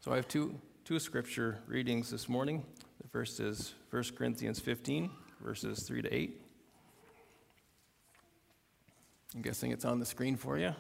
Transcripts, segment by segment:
So I have two scripture readings this morning. The first is 1 Corinthians 15, verses 3 to 8. I'm guessing it's on the screen for you.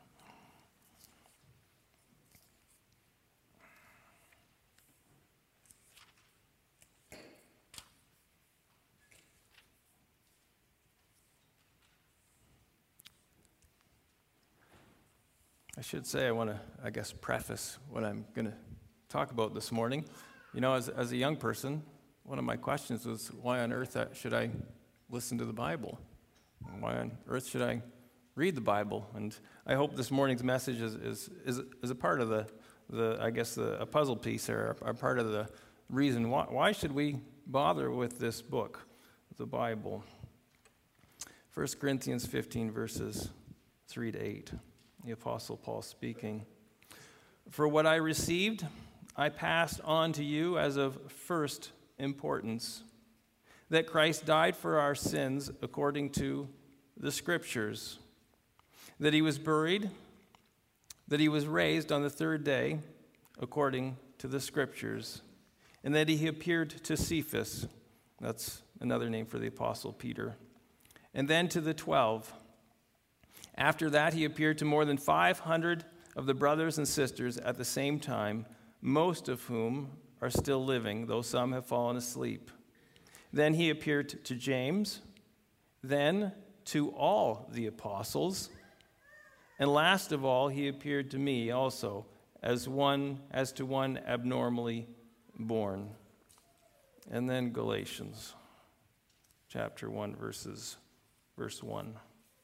I should say I want to, preface what I'm going to talk about this morning. You know, as a young person, one of my questions was, why on earth should I listen to the Bible? And why on earth should I read the Bible? And I hope this morning's message is a part of a puzzle piece, or a part of the reason why should we bother with this book, the Bible. 1 Corinthians 15, verses 3 to 8. The Apostle Paul speaking. For what I received, I passed on to you as of first importance, that Christ died for our sins according to the Scriptures, that he was buried, that he was raised on the third day according to the Scriptures, and that he appeared to Cephas, that's another name for the Apostle Peter, and then to the 12. After that, he appeared to more than 500 of the brothers and sisters at the same time, most of whom are still living, though some have fallen asleep. Then he appeared to James, then to all the apostles, and last of all, he appeared to me also as to one abnormally born. And then Galatians chapter 1, verse 1.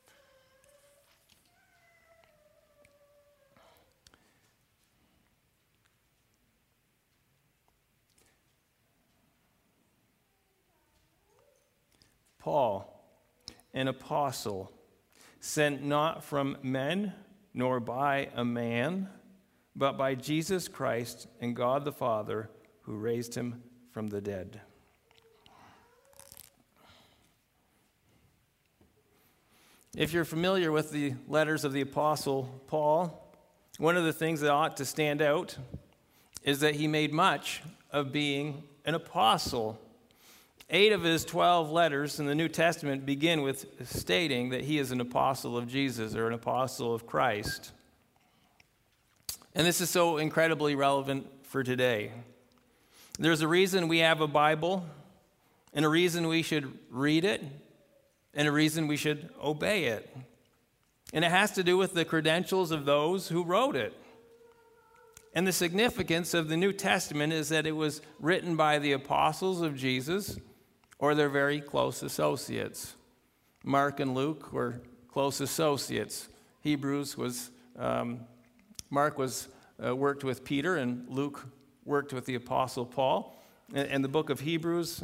Paul, an apostle, sent not from men, nor by a man, but by Jesus Christ and God the Father, who raised him from the dead. If you're familiar with the letters of the Apostle Paul, one of the things that ought to stand out is that he made much of being an apostle. 8 of his 12 letters in the New Testament begin with stating that he is an apostle of Jesus, or an apostle of Christ. And this is so incredibly relevant for today. There's a reason we have a Bible, and a reason we should read it, and a reason we should obey it. And it has to do with the credentials of those who wrote it. And the significance of the New Testament is that it was written by the apostles of Jesus, or their very close associates. Mark and Luke were close associates. Mark worked with Peter, and Luke worked with the Apostle Paul. And the book of Hebrews,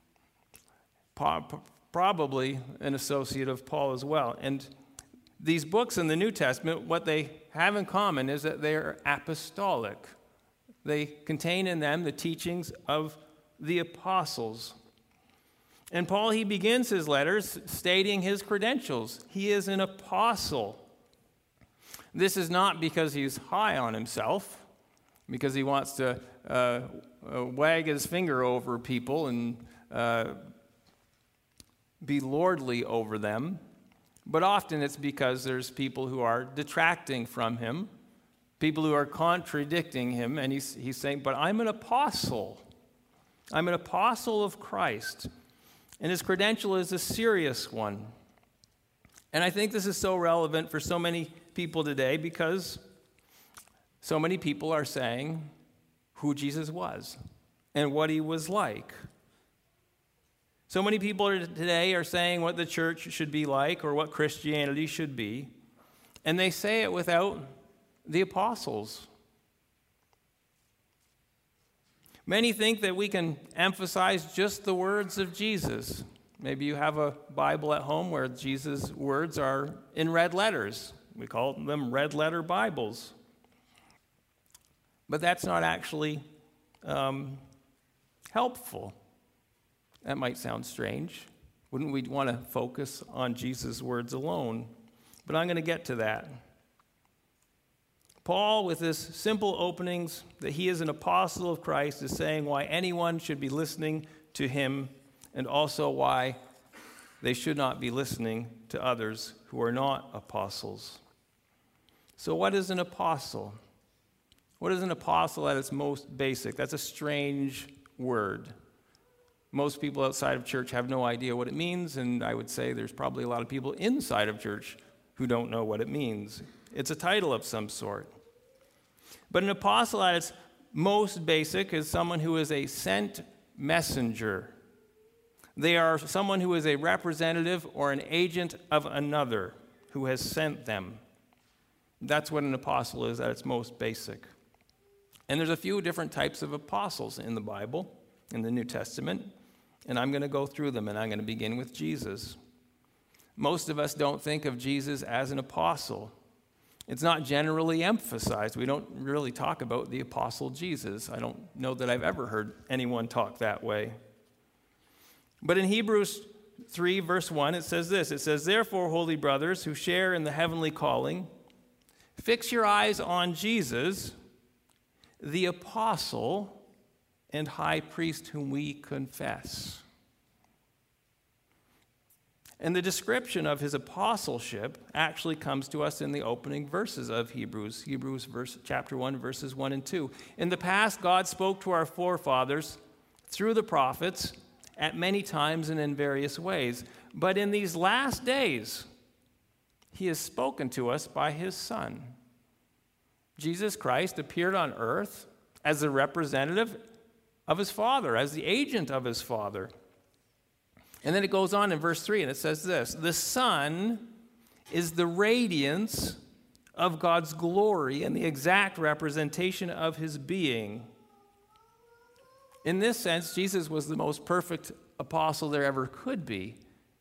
probably an associate of Paul as well. And these books in the New Testament, what they have in common is that they are apostolic. They contain in them the teachings of the apostles. And Paul, he begins his letters stating his credentials. He is an apostle. This is not because he's high on himself, because he wants to wag his finger over people and be lordly over them. But often it's because there's people who are detracting from him, people who are contradicting him, and he's saying, but I'm an apostle. I'm an apostle of Christ. And his credential is a serious one. And I think this is so relevant for so many people today, because so many people are saying who Jesus was and what he was like. So many people today are saying what the church should be like, or what Christianity should be, and they say it without the apostles. Many think that we can emphasize just the words of Jesus. Maybe you have a Bible at home where Jesus' words are in red letters. We call them red letter Bibles. But that's not actually helpful. That might sound strange. Wouldn't we want to focus on Jesus' words alone? But I'm going to get to that. Paul, with his simple openings that he is an apostle of Christ, is saying why anyone should be listening to him and also why they should not be listening to others who are not apostles. So what is an apostle? What is an apostle at its most basic? That's a strange word. Most people outside of church have no idea what it means, and I would say there's probably a lot of people inside of church who don't know what it means. It's a title of some sort. But an apostle at its most basic is someone who is a sent messenger. They are someone who is a representative or an agent of another who has sent them. That's what an apostle is at its most basic. And there's a few different types of apostles in the Bible, in the New Testament, and I'm going to go through them, and I'm going to begin with Jesus. Most of us don't think of Jesus as an apostle. It's not generally emphasized. We don't really talk about the apostle Jesus. I don't know that I've ever heard anyone talk that way. But in Hebrews 3, verse 1, it says this. It says, "Therefore, holy brothers who share in the heavenly calling, fix your eyes on Jesus, the apostle and high priest whom we confess." And the description of his apostleship actually comes to us in the opening verses of Hebrews chapter 1, verses 1 and 2. In the past, God spoke to our forefathers through the prophets at many times and in various ways. But in these last days, he has spoken to us by his Son. Jesus Christ appeared on earth as the representative of his Father, as the agent of his Father. And then it goes on in verse 3, and it says this, "The Son is the radiance of God's glory and the exact representation of his being." In this sense, Jesus was the most perfect apostle there ever could be.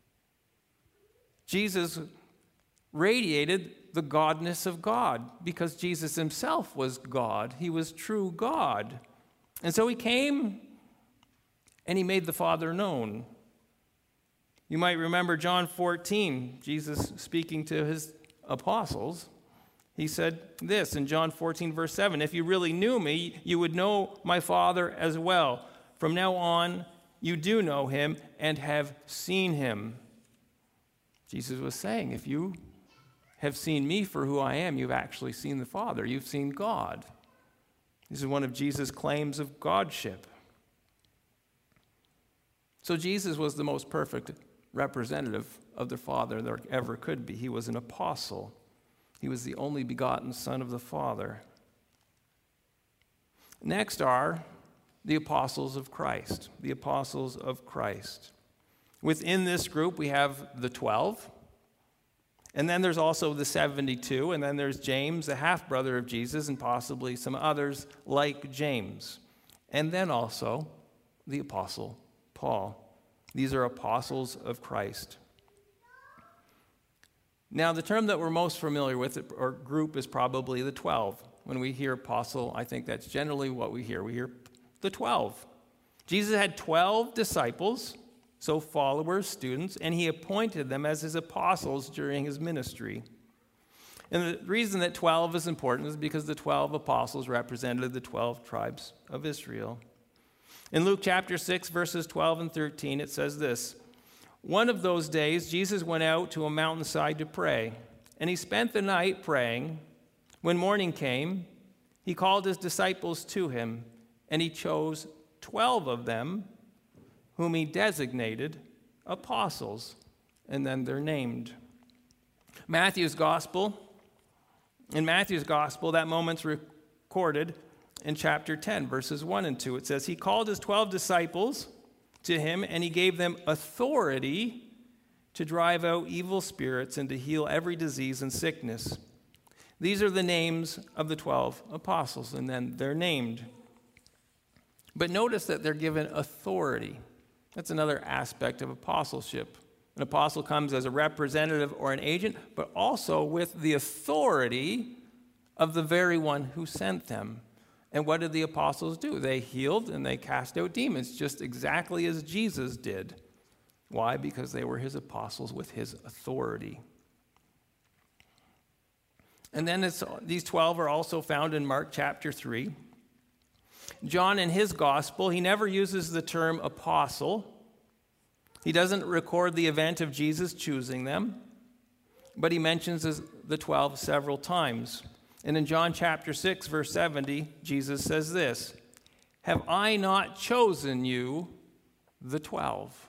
Jesus radiated the godness of God because Jesus himself was God. He was true God. And so he came and he made the Father known. You might remember John 14, Jesus speaking to his apostles. He said this in John 14, verse 7, "If you really knew me, you would know my Father as well. From now on, you do know him and have seen him." Jesus was saying, if you have seen me for who I am, you've actually seen the Father. You've seen God. This is one of Jesus' claims of Godship. So Jesus was the most perfect representative of the Father there ever could be. He was an apostle. He was the only begotten Son of the Father. Next are the apostles of Christ. The apostles of Christ. Within this group, we have the 12. And then there's also the 72. And then there's James, the half-brother of Jesus, and possibly some others like James. And then also the apostle Paul. These are apostles of Christ. Now, the term that we're most familiar with, or group, is probably the 12. When we hear apostle, I think that's generally what we hear. We hear the 12. Jesus had 12 disciples, so followers, students, and he appointed them as his apostles during his ministry. And the reason that 12 is important is because the 12 apostles represented the 12 tribes of Israel. In Luke chapter 6, verses 12 and 13, it says this, "One of those days, Jesus went out to a mountainside to pray, and he spent the night praying. When morning came, he called his disciples to him, and he chose 12 of them, whom he designated apostles," and then they're named. In Matthew's gospel, that moment's recorded in chapter 10, verses 1 and 2. It says, "He called his 12 disciples to him, and he gave them authority to drive out evil spirits and to heal every disease and sickness." These are the names of the 12 apostles, and then they're named. But notice that they're given authority. That's another aspect of apostleship. An apostle comes as a representative or an agent, but also with the authority of the very one who sent them. And what did the apostles do? They healed and they cast out demons, just exactly as Jesus did. Why? Because they were his apostles with his authority. And then these 12 are also found in Mark chapter 3. John, in his gospel, he never uses the term apostle. He doesn't record the event of Jesus choosing them, but he mentions the 12 several times. And in John chapter 6, verse 70, Jesus says this, "Have I not chosen you, the 12?"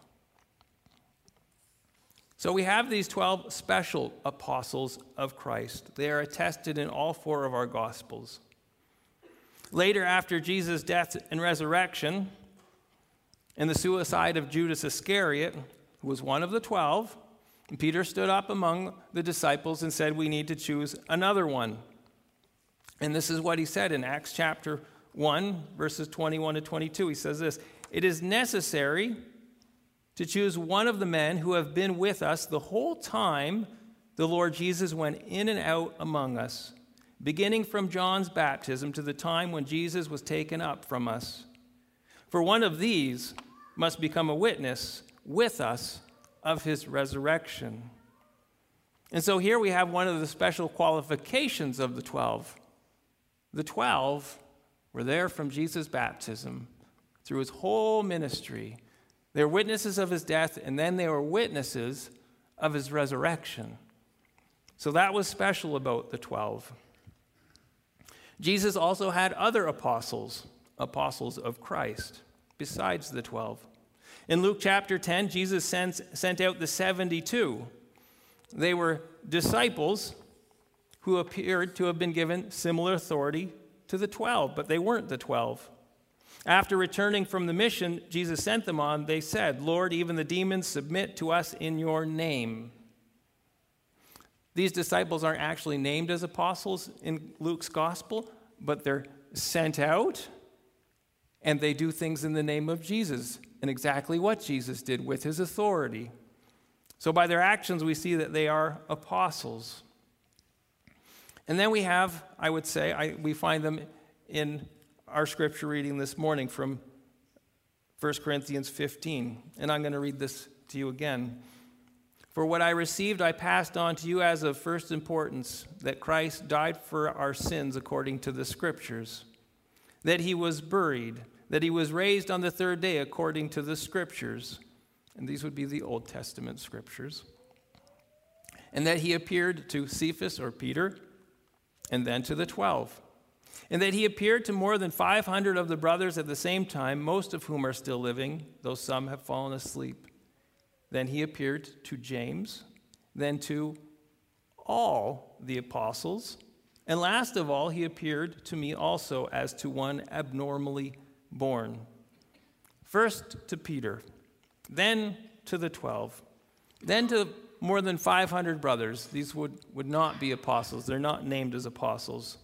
So we have these 12 special apostles of Christ. They are attested in all 4 of our Gospels. Later, after Jesus' death and resurrection, and the suicide of Judas Iscariot, who was one of the 12, Peter stood up among the disciples and said, "We need to choose another one." And this is what he said in Acts chapter 1, verses 21 to 22. He says this, "It is necessary to choose one of the men who have been with us the whole time the Lord Jesus went in and out among us, beginning from John's baptism to the time when Jesus was taken up from us. For one of these must become a witness with us of his resurrection." And so here we have one of the special qualifications of the 12. The 12 were there from Jesus' baptism through his whole ministry. They were witnesses of his death, and then they were witnesses of his resurrection. So that was special about the 12. Jesus also had other apostles of Christ, besides the 12. In Luke chapter 10, Jesus sent out the 72. They were disciples who appeared to have been given similar authority to the 12, but they weren't the 12. After returning from the mission Jesus sent them on, they said, "Lord, even the demons submit to us in your name." These disciples aren't actually named as apostles in Luke's gospel, but they're sent out, and they do things in the name of Jesus, and exactly what Jesus did with his authority. So by their actions, we see that they are apostles. And then we have, I would say, we find them in our scripture reading this morning from 1 Corinthians 15. And I'm going to read this to you again. "For what I received, I passed on to you as of first importance, that Christ died for our sins according to the Scriptures, that he was buried, that he was raised on the 3rd day according to the Scriptures," and these would be the Old Testament Scriptures, "and that he appeared to Cephas," or Peter, "and then to the 12, and that he appeared to more than 500 of the brothers at the same time, most of whom are still living, though some have fallen asleep. Then he appeared to James, then to all the apostles, and last of all, he appeared to me also as to one abnormally born. First to Peter, then to the 12, then to more than 500 brothers." These would not be apostles. They're not named as apostles.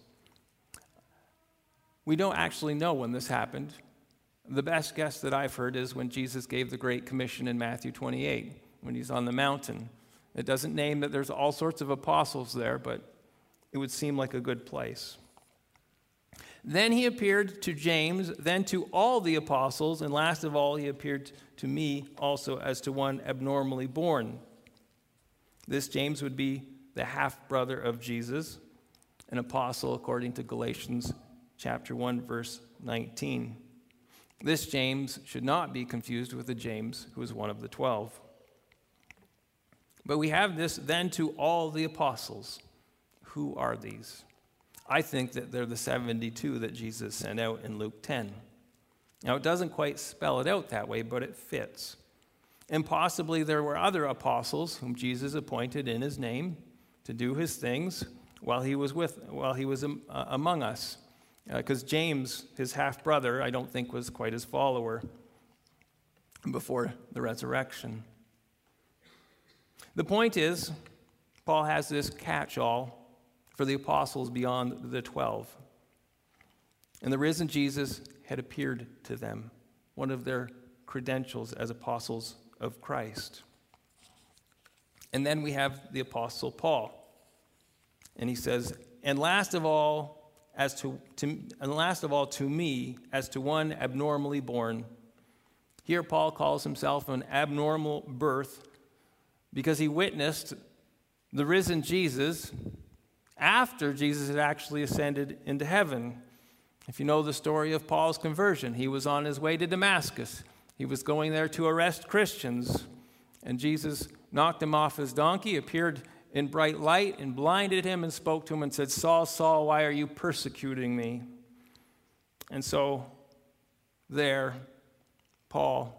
We don't actually know when this happened. The best guess that I've heard is when Jesus gave the Great Commission in Matthew 28, when he's on the mountain. It doesn't name that there's all sorts of apostles there, but it would seem like a good place. Then he appeared to James, then to all the apostles, and last of all, he appeared to me also as to one abnormally born. This James would be the half-brother of Jesus, an apostle according to Galatians chapter 1, verse 19. This James should not be confused with the James who was one of the 12. But we have this then to all the apostles. Who are these? I think that they're the 72 that Jesus sent out in Luke 10. Now, it doesn't quite spell it out that way, but it fits. And possibly there were other apostles whom Jesus appointed in his name to do his things while he was among us. Because James, his half-brother, I don't think was quite his follower before the resurrection. The point is, Paul has this catch-all for the apostles beyond the 12. And the risen Jesus had appeared to them, one of their credentials as apostles of Christ. And then we have the apostle Paul. And he says, and last of all to me, as to one abnormally born. Here Paul calls himself an abnormal birth because he witnessed the risen Jesus after Jesus had actually ascended into heaven. If you know the story of Paul's conversion, he was on his way to Damascus. He was going there to arrest Christians, and Jesus knocked him off his donkey, appeared in bright light, and blinded him and spoke to him and said, "Saul, Saul, why are you persecuting me?" And so there, Paul,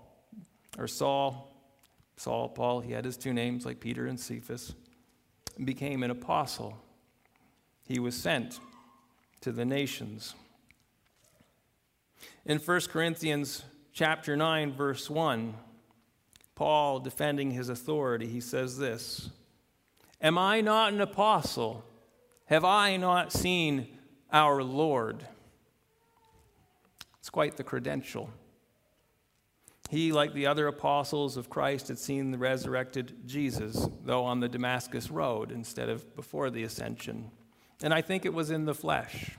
he had his two names like Peter and Cephas, became an apostle. He was sent to the nations. In 1 Corinthians chapter 9, verse 1, Paul, defending his authority, he says this, "Am I not an apostle? Have I not seen our Lord?" It's quite the credential. He, like the other apostles of Christ, had seen the resurrected Jesus, though on the Damascus road instead of before the ascension. And I think it was in the flesh.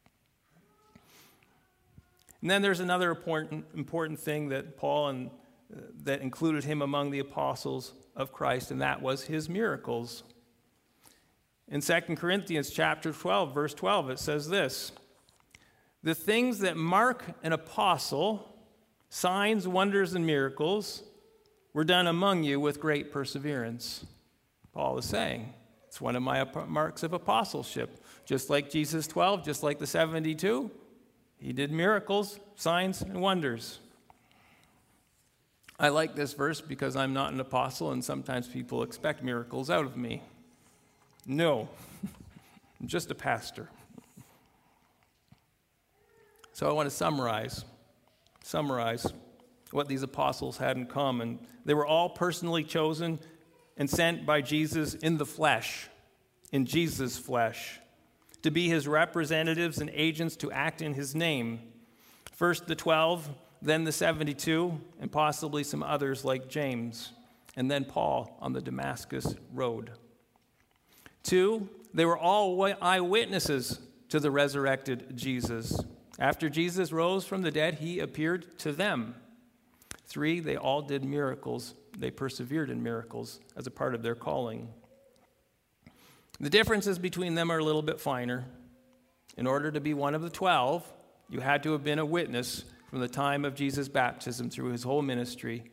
And then there's another important thing that Paul that included him among the apostles of Christ, and that was his miracles. In 2 Corinthians chapter 12, verse 12, it says this, "The things that mark an apostle, signs, wonders, and miracles, were done among you with great perseverance." Paul is saying, it's one of my marks of apostleship. Just like Jesus 12, just like the 72, he did miracles, signs, and wonders. I like this verse because I'm not an apostle, and sometimes people expect miracles out of me. No, I'm just a pastor. So I want to summarize what these apostles had in common. They were all personally chosen and sent by Jesus in the flesh, in Jesus' flesh, to be his representatives and agents to act in his name. First the 12, then the 72, and possibly some others like James, and then Paul on the Damascus road. 2, they were all eyewitnesses to the resurrected Jesus. After Jesus rose from the dead, he appeared to them. 3, they all did miracles. They persevered in miracles as a part of their calling. The differences between them are a little bit finer. In order to be one of the 12, you had to have been a witness from the time of Jesus' baptism through his whole ministry.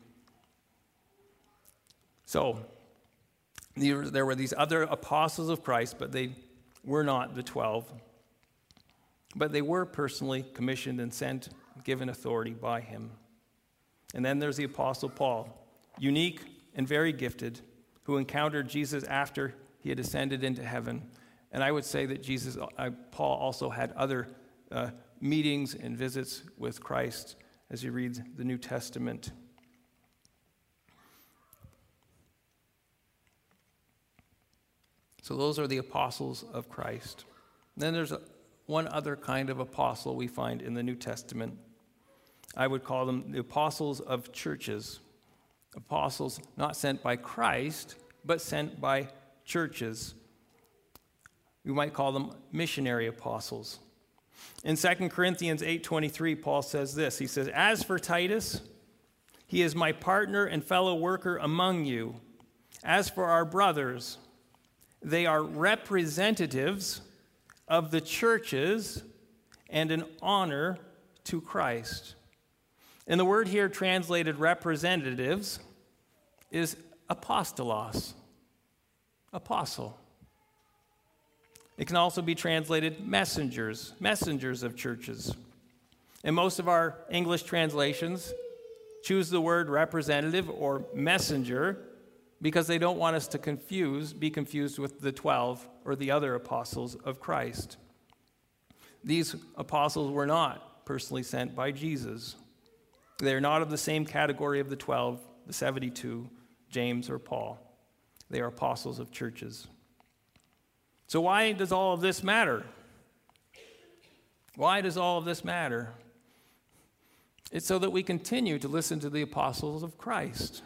So, there were these other apostles of Christ, but they were not the 12. But they were personally commissioned and sent, given authority by him. And then there's the Apostle Paul, unique and very gifted, who encountered Jesus after he had ascended into heaven. And I would say that Paul also had other meetings and visits with Christ as he reads the New Testament. So those are the apostles of Christ. Then there's one other kind of apostle we find in the New Testament. I would call them the apostles of churches. Apostles not sent by Christ, but sent by churches. We might call them missionary apostles. In 2 Corinthians 8:23, Paul says this. He says, "As for Titus, he is my partner and fellow worker among you. As for our brothers, they are representatives of the churches and an honor to Christ." And the word here translated representatives is apostolos, apostle. It can also be translated messengers of churches. And most of our English translations choose the word representative or messenger because they don't want us to be confused with the 12 or the other apostles of Christ. These apostles were not personally sent by Jesus. They are not of the same category of the 12, the 72, James or Paul. They are apostles of churches. So why does all of this matter? Why does all of this matter? It's so that we continue to listen to the apostles of Christ.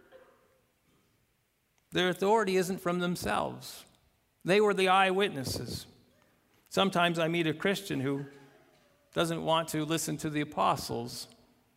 Their authority isn't from themselves. They were the eyewitnesses. Sometimes I meet a Christian who doesn't want to listen to the apostles.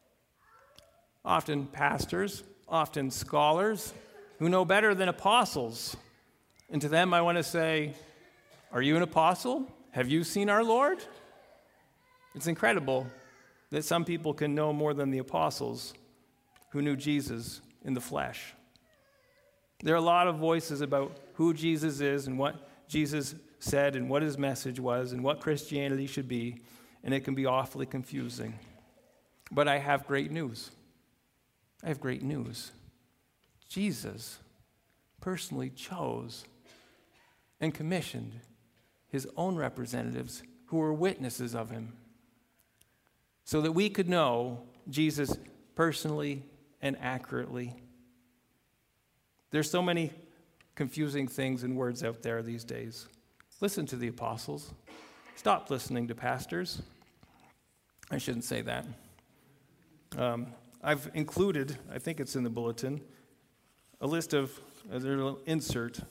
Often pastors, often scholars who know better than apostles. And to them I want to say, Are you an apostle? Have you seen our Lord? It's incredible that some people can know more than the apostles who knew Jesus in the flesh. There are a lot of voices about who Jesus is and what Jesus said and what his message was and what Christianity should be, and it can be awfully confusing. But I have great news. I have great news. Jesus personally chose and commissioned his own representatives who were witnesses of him so that we could know Jesus personally and accurately. There's so many confusing things and words out there these days. Listen to the apostles. Stop listening to pastors. I shouldn't say that. I've included, I think it's in the bulletin, a list of, a little insert,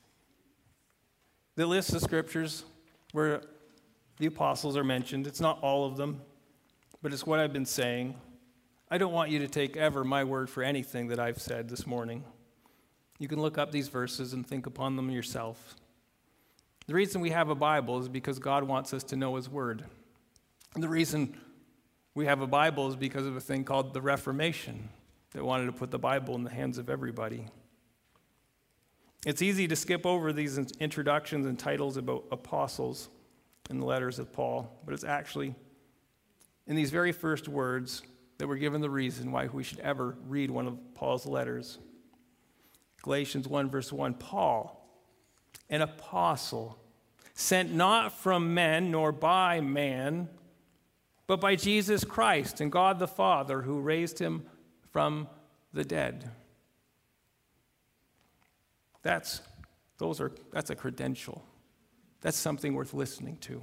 that lists the scriptures where the apostles are mentioned. It's not all of them, but it's what I've been saying. I don't want you to take ever my word for anything that I've said this morning. You can look up these verses and think upon them yourself. The reason we have a Bible is because God wants us to know his word. And the reason we have a Bible is because of a thing called the Reformation that wanted to put the Bible in the hands of everybody. It's easy to skip over these introductions and titles about apostles in the letters of Paul, but it's actually in these very first words that we're given the reason why we should ever read one of Paul's letters. Galatians 1, verse 1, Paul, an apostle, sent not from men nor by man, but by Jesus Christ and God the Father, who raised him from the dead. That's a credential. That's something worth listening to.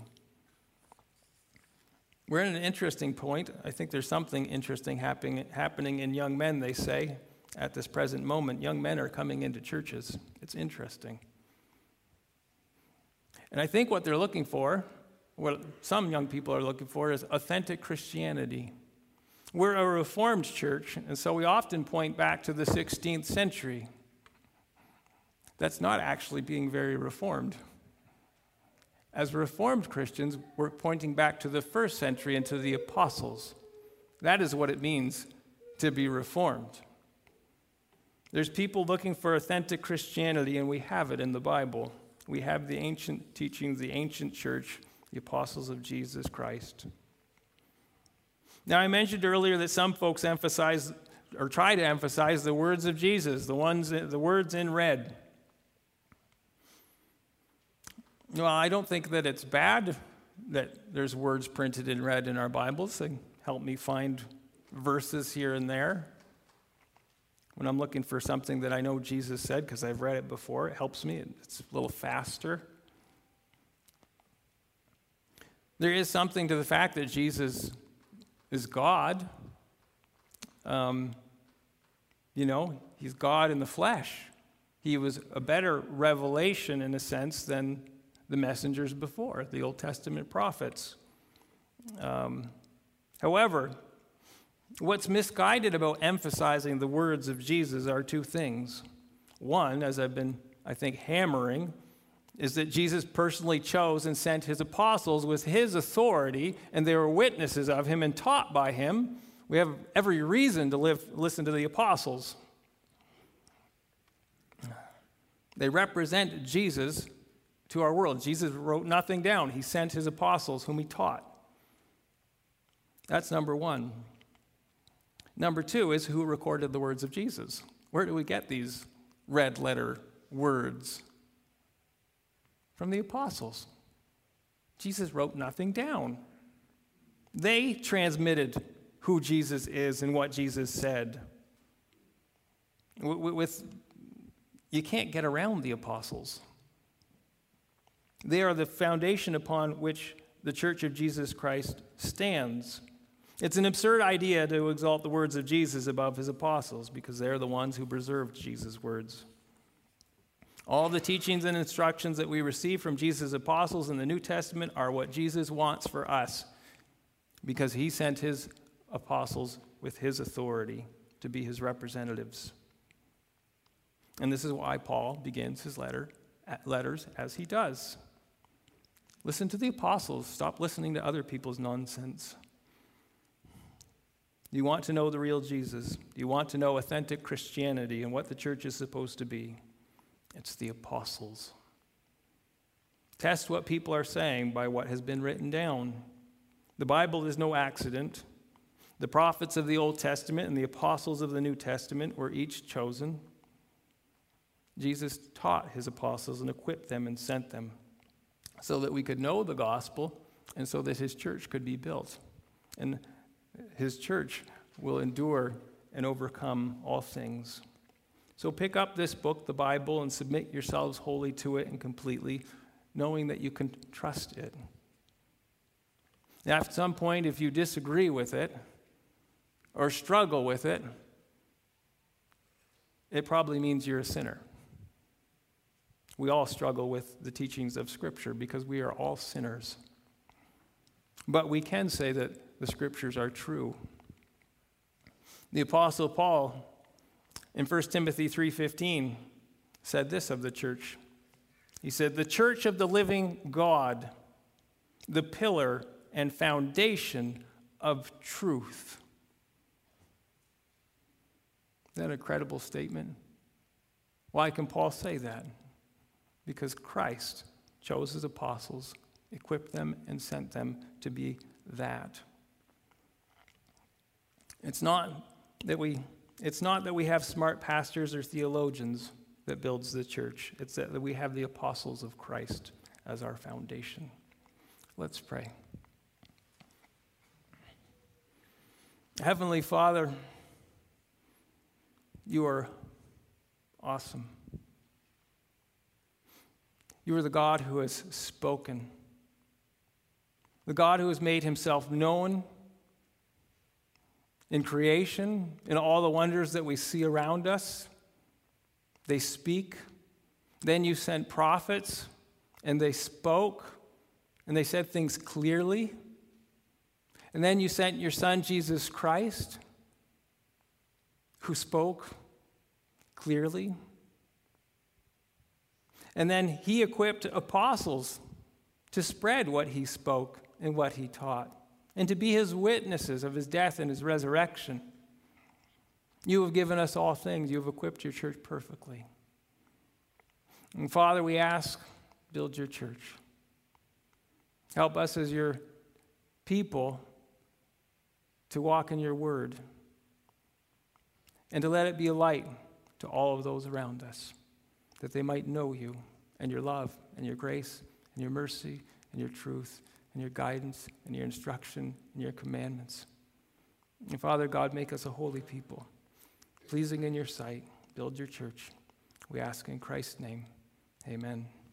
We're at an interesting point. I think there's something interesting happening in young men, they say. At this present moment, young men are coming into churches. It's interesting. And I think what they're looking for, what some young people are looking for, is authentic Christianity. We're a Reformed church, and so we often point back to the 16th century. That's not actually being very Reformed. As Reformed Christians, we're pointing back to the first century and to the apostles. That is what it means to be Reformed. There's people looking for authentic Christianity, and we have it in the Bible. We have the ancient teachings, the ancient church, the apostles of Jesus Christ. Now, I mentioned earlier that some folks emphasize or try to emphasize the words of Jesus, the words in red. Well, I don't think that it's bad that there's words printed in red in our Bibles. They help me find verses here and there. When I'm looking for something that I know Jesus said because I've read it before, it helps me. It's a little faster. There is something to the fact that Jesus is God. He's God in the flesh. He was a better revelation, in a sense, than the messengers before, the Old Testament prophets. However, what's misguided about emphasizing the words of Jesus are two things. One, as I've been, I think, hammering, is that Jesus personally chose and sent his apostles with his authority, and they were witnesses of him and taught by him. We have every reason to listen to the apostles. They represent Jesus to our world. Jesus wrote nothing down. He sent his apostles whom he taught. That's number one. Number two is who recorded the words of Jesus. Where do we get these red letter words? From the apostles. Jesus wrote nothing down. They transmitted who Jesus is and what Jesus said. You can't get around the apostles. They are the foundation upon which the Church of Jesus Christ stands. It's an absurd idea to exalt the words of Jesus above his apostles because they're the ones who preserved Jesus' words. All the teachings and instructions that we receive from Jesus' apostles in the New Testament are what Jesus wants for us because he sent his apostles with his authority to be his representatives. And this is why Paul begins his letters as he does. Listen to the apostles. Stop listening to other people's nonsense. Do you want to know the real Jesus? Do you want to know authentic Christianity and what the church is supposed to be? It's the apostles. Test what people are saying by what has been written down. The Bible is no accident. The prophets of the Old Testament and the apostles of the New Testament were each chosen. Jesus taught his apostles and equipped them and sent them so that we could know the gospel and so that his church could be built. And his church will endure and overcome all things. So pick up this book, the Bible, and submit yourselves wholly to it and completely, knowing that you can trust it. Now, at some point, if you disagree with it or struggle with it, it probably means you're a sinner. We all struggle with the teachings of Scripture because we are all sinners. But we can say that the Scriptures are true. The Apostle Paul, in 1 Timothy 3:15, said this of the church. He said, "The church of the living God, the pillar and foundation of truth." Isn't that an incredible statement? Why can Paul say that? Because Christ chose his apostles, equipped them, and sent them to be that. It's not that we have smart pastors or theologians that builds the church. It's that we have the apostles of Christ as our foundation. Let's pray. Heavenly Father, you are awesome. You are the God who has spoken, the God who has made himself known in creation, in all the wonders that we see around us. They speak. Then you sent prophets, and they spoke, and they said things clearly. And then you sent your Son, Jesus Christ, who spoke clearly. And then he equipped apostles to spread what he spoke and what he taught, and to be his witnesses of his death and his resurrection. You have given us all things. You have equipped your church perfectly. And Father, we ask, build your church. Help us as your people to walk in your word and to let it be a light to all of those around us, that they might know you and your love and your grace and your mercy and your truth and your guidance and your instruction and your commandments. And Father God, make us a holy people, pleasing in your sight. Build your church. We ask in Christ's name. Amen.